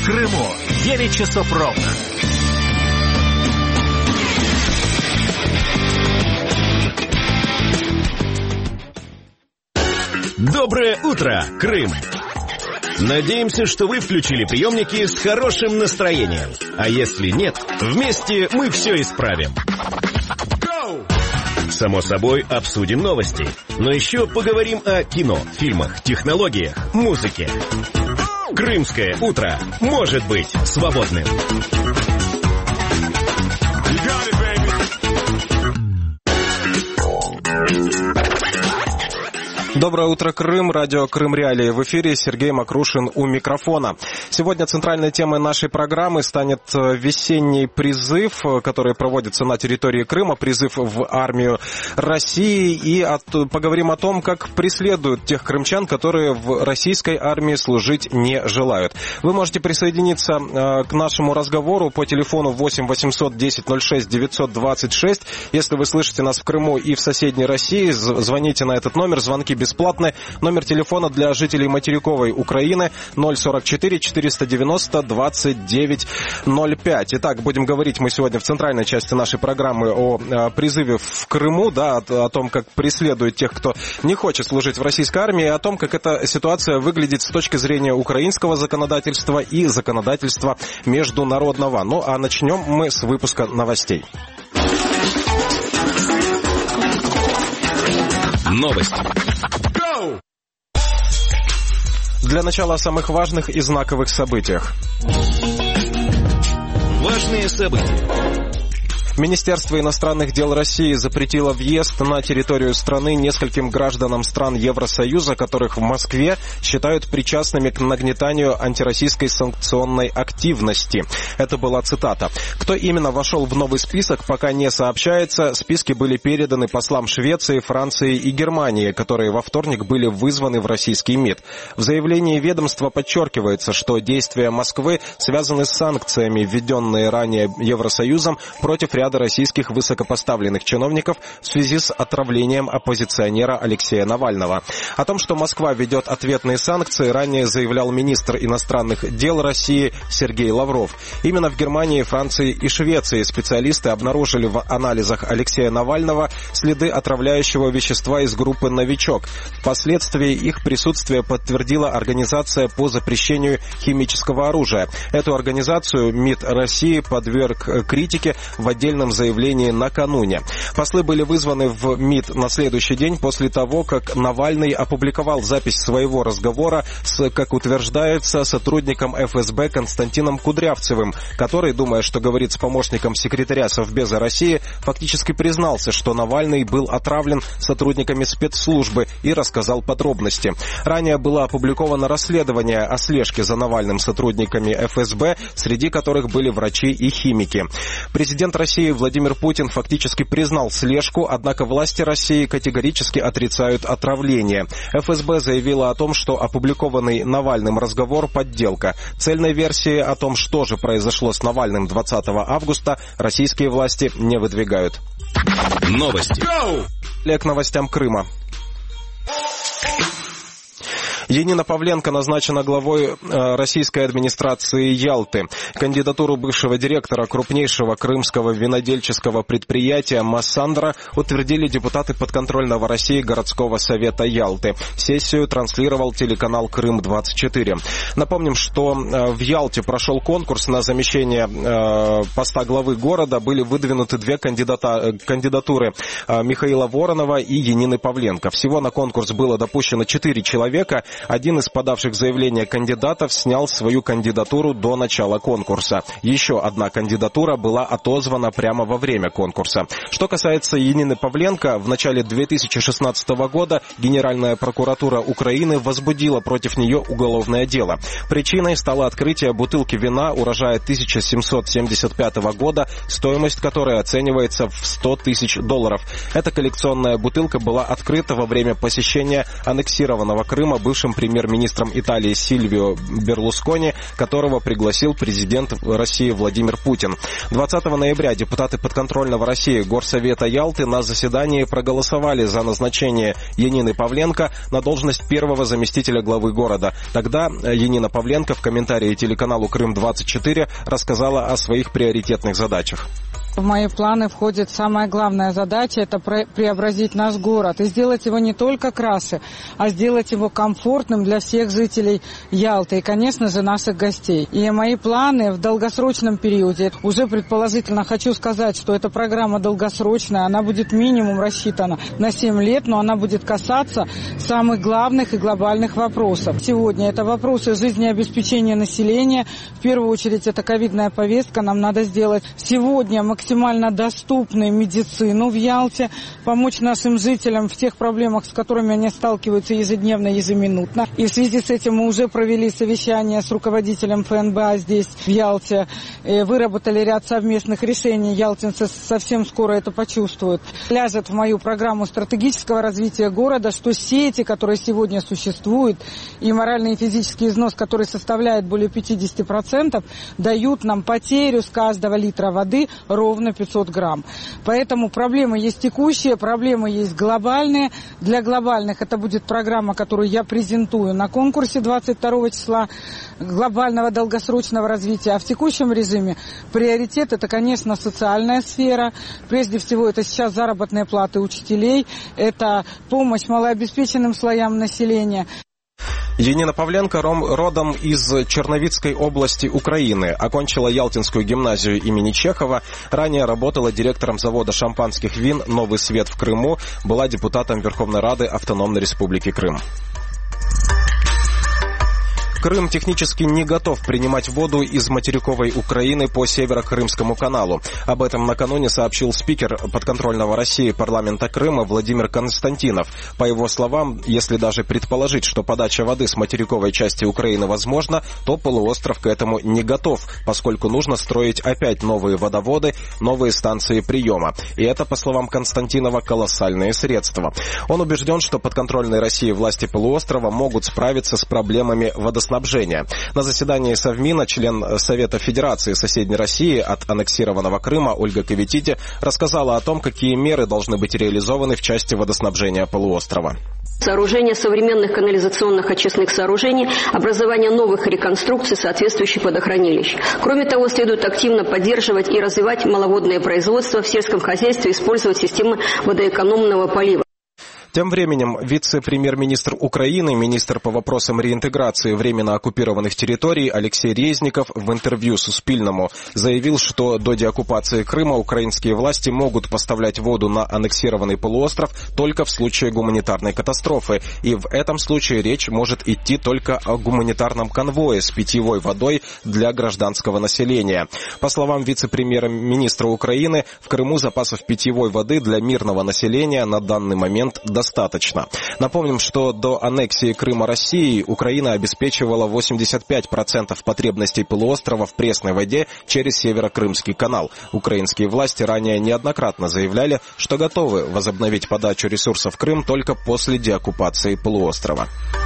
Крыму. 9 часов ровно. Доброе утро, Крым! Надеемся, что вы включили приемники с хорошим настроением. А если нет, вместе мы все исправим. Само собой, обсудим новости. Но еще поговорим о кино, фильмах, технологиях, музыке. Крымское утро может быть свободным. Доброе утро, Крым. Радио Крым Реалии. В эфире Сергей Макрушин у микрофона. Сегодня центральной темой нашей программы станет весенний призыв, который проводится на территории Крыма, призыв в армию России. И поговорим о том, как преследуют тех крымчан, которые в российской армии служить не желают. Вы можете присоединиться к нашему разговору по телефону 8 800 10 06 926. Если вы слышите нас в Крыму и в соседней России, звоните на этот номер. Звонки бесплатны. Номер телефона для жителей материковой Украины 044 490 2905. Итак, будем говорить мы сегодня в центральной части нашей программы о призыве в Крыму, да, о том, как преследуют тех, кто не хочет служить в российской армии, и о том, как эта ситуация выглядит с точки зрения украинского законодательства и законодательства международного. Ну, а начнем мы с выпуска новостей. Новости. Для начала о самых важных и знаковых событиях. Важные события. Министерство иностранных дел России запретило въезд на территорию страны нескольким гражданам стран Евросоюза, которых в Москве считают причастными к нагнетанию антироссийской санкционной активности. Это была цитата. Кто именно вошел в новый список, пока не сообщается. Списки были переданы послам Швеции, Франции и Германии, которые во вторник были вызваны в российский МИД. В заявлении ведомства подчеркивается, что действия Москвы связаны с санкциями, введенные ранее Евросоюзом против ряда российских высокопоставленных чиновников в связи с отравлением оппозиционера Алексея Навального. О том, что Москва ведет ответные санкции, ранее заявлял министр иностранных дел России Сергей Лавров. Именно в Германии, Франции и Швеции специалисты обнаружили в анализах Алексея Навального следы отравляющего вещества из группы «Новичок». Впоследствии их присутствие подтвердила Организация по запрещению химического оружия. Эту организацию МИД России подверг критике в отдельном заявлении накануне. Послы были вызваны в МИД на следующий день после того, как Навальный опубликовал запись своего разговора с, как утверждается, сотрудником ФСБ Константином Кудрявцевым, который, думая, что говорит с помощником секретаря Совбеза России, фактически признался, что Навальный был отравлен сотрудниками спецслужбы и рассказал подробности. Ранее было опубликовано расследование о слежке за Навальным сотрудниками ФСБ, среди которых были врачи и химики. Президент России Владимир Путин фактически признал слежку, однако власти России категорически отрицают отравление. ФСБ заявила о том, что опубликованный Навальным разговор – подделка. Цельной версии о том, что же произошло с Навальным 20 августа, российские власти не выдвигают. Новости. К новостям Крыма. Янина Павленко назначена главой российской администрации Ялты. Кандидатуру бывшего директора крупнейшего крымского винодельческого предприятия «Массандра» утвердили депутаты подконтрольного России городского совета Ялты. Сессию транслировал телеканал «Крым-24». Напомним, что в Ялте прошел конкурс на замещение поста главы города. Были выдвинуты две кандидатуры Михаила Воронова и Янины Павленко. Всего на конкурс было допущено 4 человека. Один из подавших заявление кандидатов снял свою кандидатуру до начала конкурса. Еще одна кандидатура была отозвана прямо во время конкурса. Что касается Янины Павленко, в начале 2016 года Генеральная прокуратура Украины возбудила против нее уголовное дело. Причиной стало открытие бутылки вина урожая 1775 года, стоимость которой оценивается в $100 тысяч. Эта коллекционная бутылка была открыта во время посещения аннексированного Крыма бывшим бывшим премьер-министром Италии Сильвио Берлускони, которого пригласил президент России Владимир Путин. 20 ноября депутаты подконтрольного России Горсовета Ялты на заседании проголосовали за назначение Янины Павленко на должность первого заместителя главы города. Тогда Янина Павленко в комментарии телеканалу «Крым-24» рассказала о своих приоритетных задачах. В мои планы входит самая главная задача – это преобразить наш город и сделать его не только краше, а сделать его комфортным для всех жителей Ялты и, конечно же, наших гостей. И мои планы в долгосрочном периоде, уже предположительно хочу сказать, что эта программа долгосрочная, она будет минимум рассчитана на 7 лет, но она будет касаться самых главных и глобальных вопросов. Сегодня это вопросы жизнеобеспечения населения, в первую очередь это ковидная повестка, нам надо сделать сегодня максимально доступную медицину в Ялте, помочь нашим жителям в тех проблемах, с которыми они сталкиваются ежедневно, ежеминутно. И в связи с этим мы уже провели совещание с руководителем ФНБА здесь, в Ялте, выработали ряд совместных решений. Ялтинцы совсем скоро это почувствуют. Ляжет в мою программу стратегического развития города, что сети, которые сегодня существуют, и моральный и физический износ, который составляет более 50%, дают нам потерю с каждого литра воды ровно 500 грамм. Поэтому проблемы есть текущие, проблемы есть глобальные. Для глобальных это будет программа, которую я презентую на конкурсе 22 числа глобального долгосрочного развития. А в текущем режиме приоритет – это, конечно, социальная сфера. Прежде всего, это сейчас заработные платы учителей, это помощь малообеспеченным слоям населения. Янина Павленко родом из Черновицкой области Украины. Окончила Ялтинскую гимназию имени Чехова. Ранее работала директором завода шампанских вин «Новый свет» в Крыму. Была депутатом Верховной Рады Автономной Республики Крым. Крым технически не готов принимать воду из материковой Украины по Северо-Крымскому каналу. Об этом накануне сообщил спикер подконтрольного России парламента Крыма Владимир Константинов. По его словам, если даже предположить, что подача воды с материковой части Украины возможна, то полуостров к этому не готов, поскольку нужно строить опять новые водоводы, новые станции приема. И это, по словам Константинова, колоссальные средства. Он убежден, что подконтрольные России власти полуострова могут справиться с проблемами водоснабжения. На заседании Совмина член Совета Федерации соседней России от аннексированного Крыма Ольга Кавитиди рассказала о том, какие меры должны быть реализованы в части водоснабжения полуострова. Сооружение современных канализационных очистных сооружений, образование новых реконструкций соответствующих водохранилищ. Кроме того, следует активно поддерживать и развивать маловодное производство в сельском хозяйстве, использовать системы водоэкономного полива. Тем временем вице-премьер-министр Украины, министр по вопросам реинтеграции временно оккупированных территорий Алексей Резников в интервью Суспильному заявил, что до деоккупации Крыма украинские власти могут поставлять воду на аннексированный полуостров только в случае гуманитарной катастрофы. И в этом случае речь может идти только о гуманитарном конвое с питьевой водой для гражданского населения. По словам вице-премьер-министра Украины, в Крыму запасов питьевой воды для мирного населения на данный момент достаточно. Напомним, что до аннексии Крыма Россией Украина обеспечивала 85% потребностей полуострова в пресной воде через Северо-Крымский канал. Украинские власти ранее неоднократно заявляли, что готовы возобновить подачу ресурсов в Крым только после деоккупации полуострова.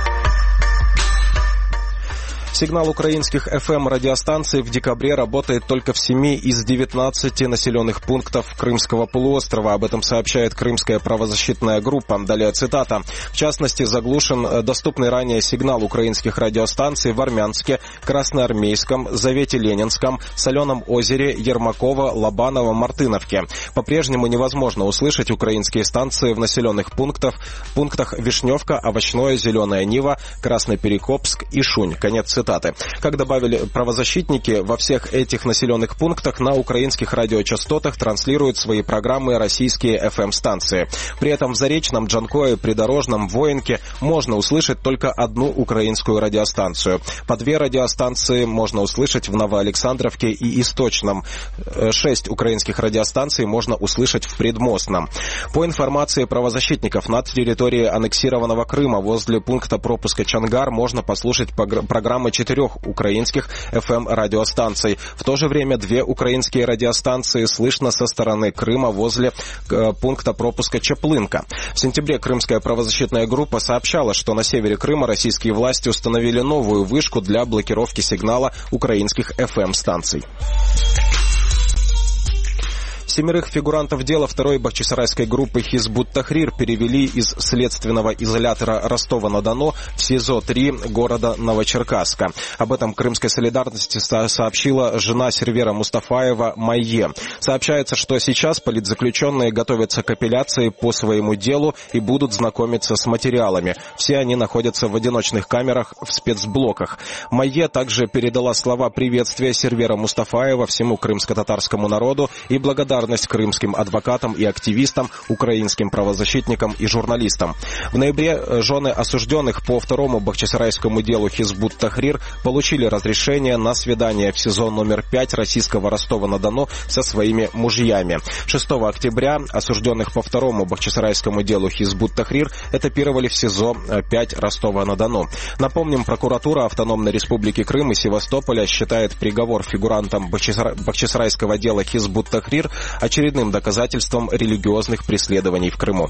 Сигнал украинских FM-радиостанций в декабре работает только в 7 из 19 населенных пунктов Крымского полуострова. Об этом сообщает Крымская правозащитная группа. Далее цитата. В частности, заглушен доступный ранее сигнал украинских радиостанций в Армянске, Красноармейском, Завете Ленинском, Соленом озере, Ермаково, Лобаново, Мартыновке. По-прежнему невозможно услышать украинские станции в населенных пунктах Вишневка, Овощное, Зеленая Нива, Красноперекопск и Шунь. Конец цитаты. Как добавили правозащитники, во всех этих населенных пунктах на украинских радиочастотах транслируют свои программы российские FM-станции. При этом в Заречном, Джанкое, Придорожном, Воинке можно услышать только одну украинскую радиостанцию. По 2 радиостанции можно услышать в Новоалександровке и Источном. 6 украинских радиостанций можно услышать в Предмостном. По информации правозащитников, на территории аннексированного Крыма возле пункта пропуска Чангар можно послушать программы 4 украинских FM-радиостанций. В то же время 2 украинские радиостанции слышно со стороны Крыма возле пункта пропуска Чаплынка. В сентябре крымская правозащитная группа сообщала, что на севере Крыма российские власти установили новую вышку для блокировки сигнала украинских FM-станций. 7 фигурантов дела второй бахчисарайской группы «Хизбут-Тахрир» перевели из следственного изолятора Ростова-на-Дону в СИЗО-3 города Новочеркасска. Об этом Крымской солидарности сообщила жена Сервера Мустафаева Майе. Сообщается, что сейчас политзаключенные готовятся к апелляции по своему делу и будут знакомиться с материалами. Все они находятся в одиночных камерах в спецблоках. Майе также передала слова приветствия Сервера Мустафаева всему крымско-татарскому народу и благодарность крымским адвокатам и активистам, украинским правозащитникам и журналистам. В ноябре жены осужденных по второму бахчисарайскому делу «Хизбут-Тахрир» получили разрешение на свидание в СИЗО номер 5 российского Ростова-на-Дону со своими мужьями. 6 октября осужденных по второму бахчисарайскому делу «Хизбут-Тахрир» этапировали в СИЗО 5 Ростова-на-Дону. Напомним, прокуратура Автономной Республики Крым и Севастополя считает приговор фигурантам бахчисарайского дела «Хизбут-Тахрир» очередным доказательством религиозных преследований в Крыму.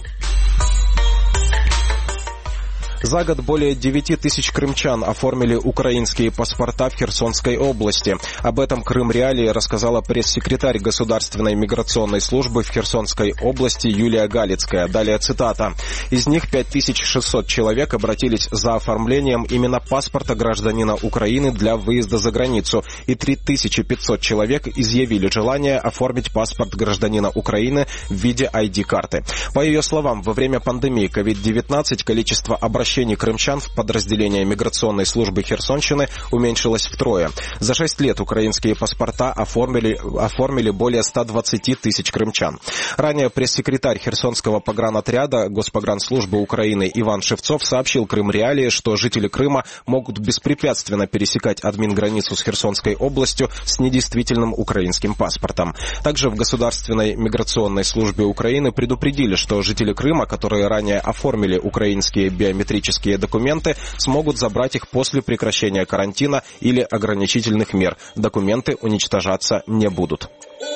За год более 9 тысяч крымчан оформили украинские паспорта в Херсонской области. Об этом Крым Реалии рассказала пресс-секретарь Государственной миграционной службы в Херсонской области Юлия Галицкая. Далее цитата. Из них 5600 человек обратились за оформлением именно паспорта гражданина Украины для выезда за границу, и 3500 человек изъявили желание оформить паспорт гражданина Украины в виде ID-карты. По ее словам, во время пандемии COVID-19 количество обращений крымчан в подразделение миграционной службы Херсонщины уменьшилось втрое. За 6 лет украинские паспорта оформили более 120 тысяч крымчан. Ранее пресс-секретарь Херсонского погранотряда Госпогранслужбы Украины Иван Шевцов сообщил Крым Реалии, что жители Крыма могут беспрепятственно пересекать админграницу с Херсонской областью с недействительным украинским паспортом. Также в Государственной миграционной службе Украины предупредили, что жители Крыма, которые ранее оформили украинские биометрические документы, смогут забрать их после прекращения карантина или ограничительных мер. Документы уничтожаться не будут.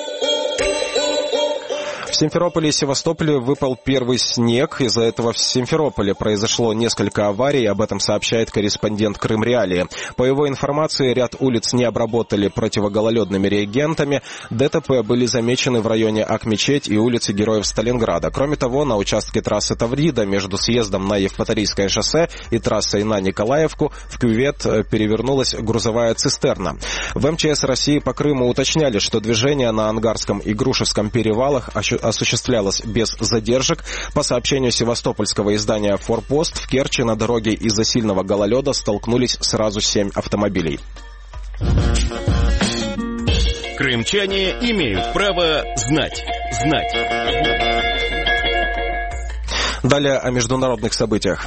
В Симферополе и Севастополе выпал первый снег. Из-за этого в Симферополе произошло несколько аварий. Об этом сообщает корреспондент Крым Реалии. По его информации, ряд улиц не обработали противогололедными реагентами. ДТП были замечены в районе Ак-Мечеть и улице Героев Сталинграда. Кроме того, на участке трассы Таврида между съездом на Евпаторийское шоссе и трассой на Николаевку в кювет перевернулась грузовая цистерна. В МЧС России по Крыму уточняли, что движение на Ангарском и Грушевском перевалах осуществлялось без задержек. По сообщению севастопольского издания «Форпост», в Керчи на дороге из-за сильного гололеда столкнулись сразу 7 автомобилей. Крымчане имеют право знать. Далее о международных событиях.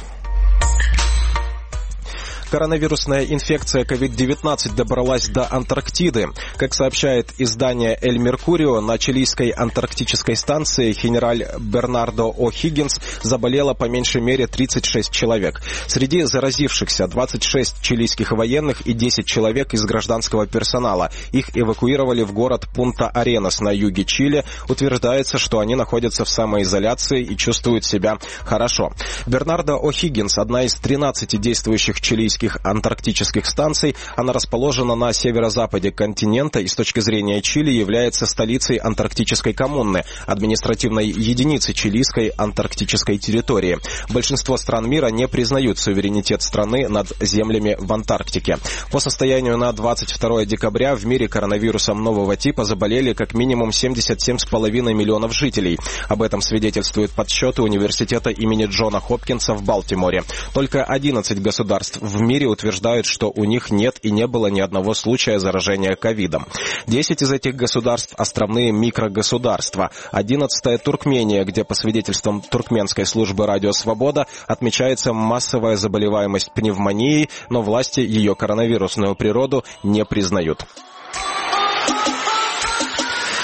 Коронавирусная инфекция COVID-19 добралась до Антарктиды. Как сообщает издание «Эль Меркурио», на чилийской антарктической станции Генераль Бернардо О'Хиггинс заболело по меньшей мере 36 человек. Среди заразившихся 26 чилийских военных и 10 человек из гражданского персонала. Их эвакуировали в город Пунта-Аренас на юге Чили. Утверждается, что они находятся в самоизоляции и чувствуют себя хорошо. Бернардо О'Хиггинс – одна из 13 действующих чилийских антарктических станций. Она расположена на северо-западе континента и с точки зрения Чили является столицей антарктической коммуны, административной единицы чилийской антарктической территории. Большинство стран мира не признают суверенитет страны над землями в Антарктике. По состоянию на 22 декабря в мире коронавирусом нового типа заболели как минимум 77,5 миллионов жителей. Об этом свидетельствуют подсчеты университета имени Джона Хопкинса в Балтиморе. Только 11 государств в мире утверждают, что у них нет и не было ни одного случая заражения ковидом. 10 из этих государств – островные микрогосударства. 11-е – Туркмения, где по свидетельствам туркменской службы «Радио Свобода» отмечается массовая заболеваемость пневмонией, но власти ее коронавирусную природу не признают.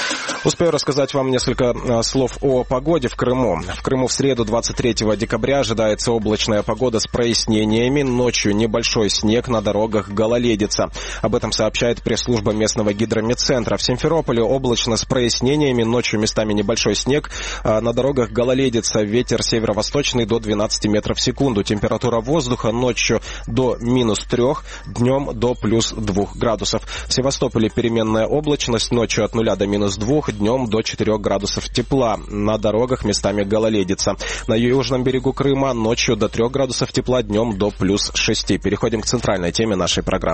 Успею рассказать вам несколько слов о погоде в Крыму. В Крыму в среду 23 декабря ожидается облачная погода с прояснениями. Ночью небольшой снег, на дорогах гололедица. Об этом сообщает пресс-служба местного гидрометцентра. В Симферополе облачно с прояснениями. Ночью местами небольшой снег, на дорогах гололедица. Ветер северо-восточный до 12 метров в секунду. Температура воздуха ночью до -3, днем до +2 градусов. В Севастополе переменная облачность. Ночью от 0 до -2, днем до 4 градусов тепла. На дорогах местами гололедица. На южном берегу Крыма ночью до 3 градусов тепла, днем до +6. Переходим к центральной теме нашей программы.